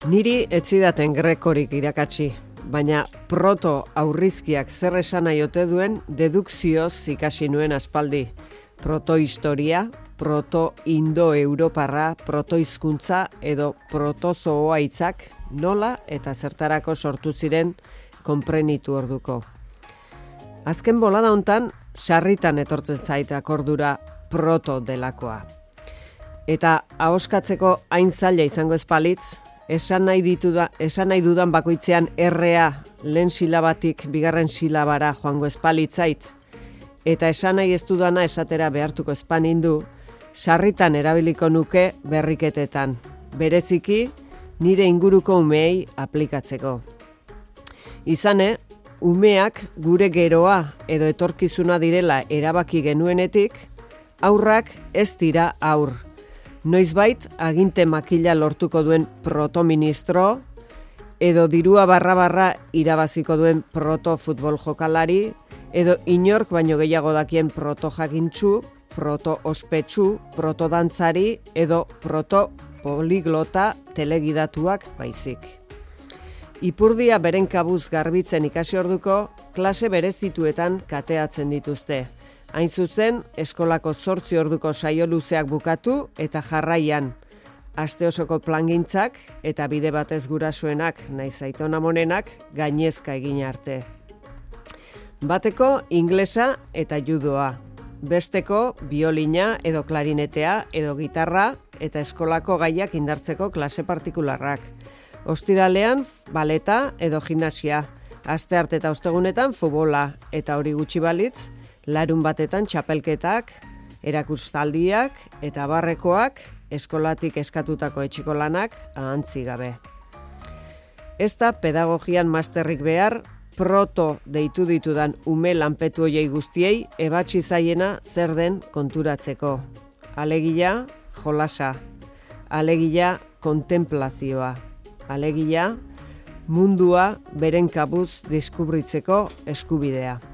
Niri ez zidaten grekorik irakatsi, baina proto aurrizkiak zer esan nahi ote duen dedukzioz ikasi nuen aspaldi. Protohistoria, proto-indo-europarra, protohizkuntza edo protozooa hitzak nola eta zertarako sortu ziren konprenitu orduko. Azken bolada hontan sarritan etortzen zait akordura proto delakoa. Eta ahoskatzeko hain zaila izango ez balitz, esan nahi dudan bakoitzean errea lehen silabatik bigarren silabara joango ez balitzait, eta esan nahi ez dudana esatera behartuko ez banindu, sarritan erabiliko nuke berriketetan, bereziki nire inguruko umeei aplikatzeko. Izane, umeak gure geroa edo etorkizuna direla erabaki genuenetik, haurrak ez dira haur. Noizbait aginte makila lortuko duen protoministro, edo dirua barra irabaziko duen proto-futbol jokalari, edo inork baino gehiago dakien proto-jakintxu, proto-ospetsu, proto-dantzari, edo proto-poliglota telegidatuak baizik. Ipurdia beren kabuz garbitzen ikasi orduko, klase berezituetan kateatzen dituzte. Hain zuzen, eskolako 8 orduko saio luzeak bukatu eta jarraian, aste osoko plangintzak eta bide batez gurasoenak, naiz aitona monenak, gainezka egin arte. Bateko inglesa eta judoa, besteko biolina edo klarinetea edo gitarra eta eskolako gaiak indartzeko klase partikularrak. Ostiralean, baleta edo gimnasia, astearte eta ostegunetan futbola eta hori gutxi balitz, larun batetan txapelketak, erakustaldiak eta barrekoak, eskolatik eskatutako etxiko lanak ahantzi gabe. Ez da pedagogian masterrik behar, proto deitu ditudan ume lanpetu hoiei guztiei ebatsi zaiena zer den konturatzeko. Alegia, jolasa. Alegia, kontemplazioa. Alegia, mundua beren kabuz deskubritzeko eskubidea.